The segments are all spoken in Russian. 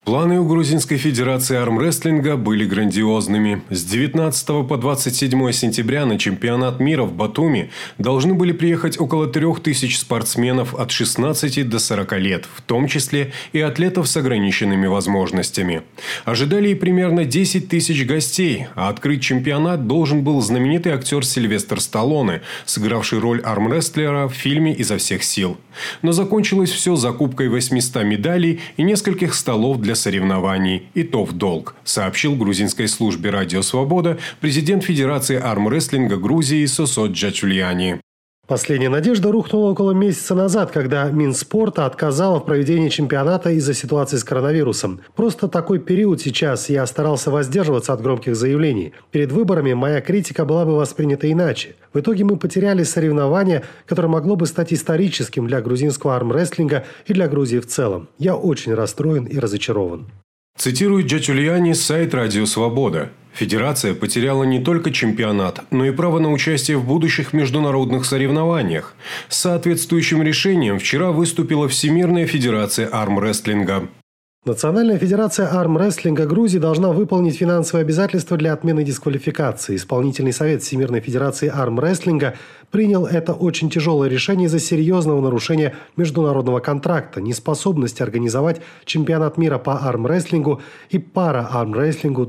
Планы у Грузинской Федерации армрестлинга были грандиозными. С 19 по 27 сентября на чемпионат мира в Батуми должны были приехать около 3000 спортсменов от 16 до 40 лет, в том числе и атлетов с ограниченными возможностями. Ожидали и примерно 10 тысяч гостей, а открыть чемпионат должен был знаменитый актер Сильвестр Сталлоне, сыгравший роль армрестлера в фильме «Изо всех сил». Но закончилось все закупкой 800 медалей и нескольких столов для соревнований, и то в долг, сообщил грузинской службе «Радио Свобода» президент Федерации армрестлинга Грузии Сосо Джачульяни. Последняя надежда рухнула около месяца назад, когда Минспорта отказала в проведении чемпионата из-за ситуации с коронавирусом. Просто такой период сейчас, я старался воздерживаться от громких заявлений. Перед выборами моя критика была бы воспринята иначе. В итоге мы потеряли соревнование, которое могло бы стать историческим для грузинского армрестлинга и для Грузии в целом. Я очень расстроен и разочарован. Цитирует Джачульяни сайт «Радио Свобода». Федерация потеряла не только чемпионат, но и право на участие в будущих международных соревнованиях. С соответствующим решением вчера выступила Всемирная Федерация армрестлинга. Национальная федерация армрестлинга Грузии должна выполнить финансовые обязательства для отмены дисквалификации. Исполнительный совет Всемирной Федерации армрестлинга принял это очень тяжелое решение из-за серьезного нарушения международного контракта, неспособности организовать чемпионат мира по армрестлингу и пара-армрестлингу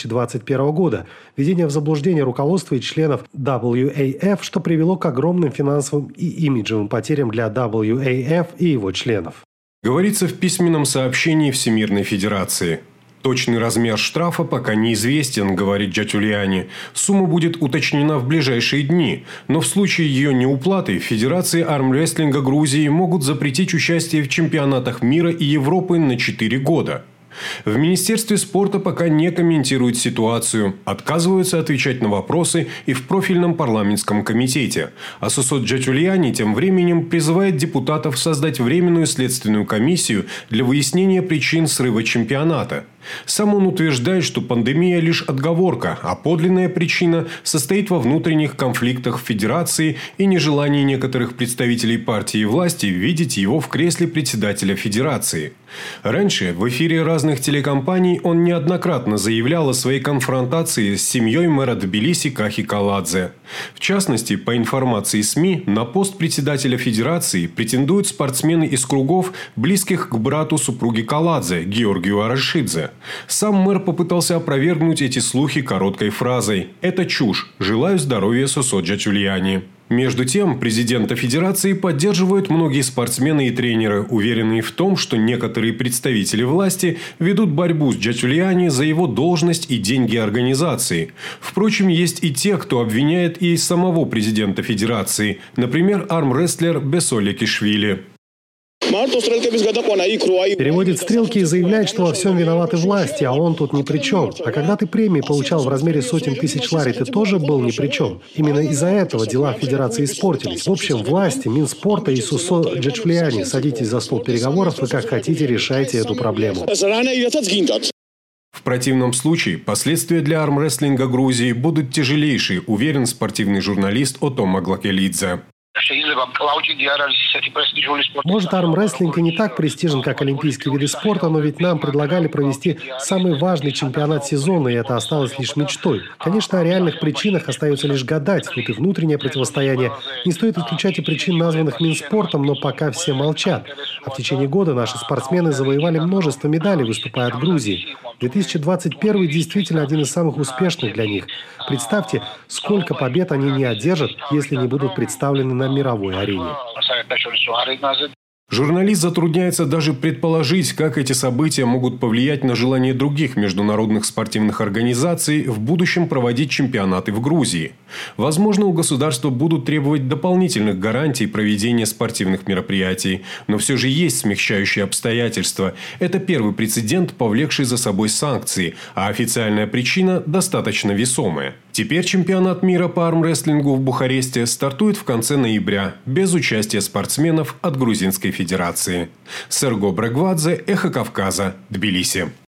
2021 года, введение в заблуждение руководства и членов WAF, что привело к огромным финансовым и имиджевым потерям для WAF и его членов. Говорится в письменном сообщении Всемирной Федерации. Точный размер штрафа пока неизвестен, говорит Джачульяни. Сумма будет уточнена в ближайшие дни, но в случае ее неуплаты Федерации армрестлинга Грузии могут запретить участие в чемпионатах мира и Европы на 4 года. В Министерстве спорта пока не комментируют ситуацию, отказываются отвечать на вопросы и в профильном парламентском комитете. А Сосо Джачульяни тем временем призывает депутатов создать временную следственную комиссию для выяснения причин срыва чемпионата. Сам он утверждает, что пандемия лишь отговорка, а подлинная причина состоит во внутренних конфликтах в Федерации и нежелании некоторых представителей партии и власти видеть его в кресле председателя Федерации. Раньше в эфире разных телекомпаний он неоднократно заявлял о своей конфронтации с семьей мэра Тбилиси Кахи Каладзе. В частности, по информации СМИ, на пост председателя Федерации претендуют спортсмены из кругов, близких к брату супруги Каладзе, Георгию Арашидзе. Сам мэр попытался опровергнуть эти слухи короткой фразой: «Это чушь. Желаю здоровья Сосо Джачульяни». Между тем, президента Федерации поддерживают многие спортсмены и тренеры, уверенные в том, что некоторые представители власти ведут борьбу с Джачульяни за его должность и деньги организации. Впрочем, есть и те, кто обвиняет и самого президента Федерации, например, армрестлер Бесоле Кишвили. Переводит стрелки и заявляет, что во всем виноваты власти, а он тут ни при чем. А когда ты премии получал в размере сотен тысяч лари, ты тоже был ни при чем. Именно из-за этого дела в Федерации испортились. В общем, власти, Минспорта и Сосо Джачульяни, садитесь за стол переговоров и как хотите решайте эту проблему. В противном случае последствия для армрестлинга Грузии будут тяжелейшие, уверен спортивный журналист Ото Маглакелидзе. Может, армрестлинг и не так престижен, как олимпийские виды спорта, но ведь нам предлагали провести самый важный чемпионат сезона, и это осталось лишь мечтой. Конечно, о реальных причинах остается лишь гадать. Тут и внутреннее противостояние. Не стоит исключать и причин, названных Минспортом, но пока все молчат. А в течение года наши спортсмены завоевали множество медалей, выступая от Грузии. 2021 действительно один из самых успешных для них. Представьте, сколько побед они не одержат, если не будут представлены на мировой арене. Журналист затрудняется даже предположить, как эти события могут повлиять на желание других международных спортивных организаций в будущем проводить чемпионаты в Грузии. Возможно, у государства будут требовать дополнительных гарантий проведения спортивных мероприятий, но все же есть смягчающие обстоятельства. Это первый прецедент, повлекший за собой санкции, а официальная причина достаточно весомая. Теперь чемпионат мира по армрестлингу в Бухаресте стартует в конце ноября без участия спортсменов от Грузинской Федерации. Серго Брегвадзе, Эхо Кавказа, Тбилиси.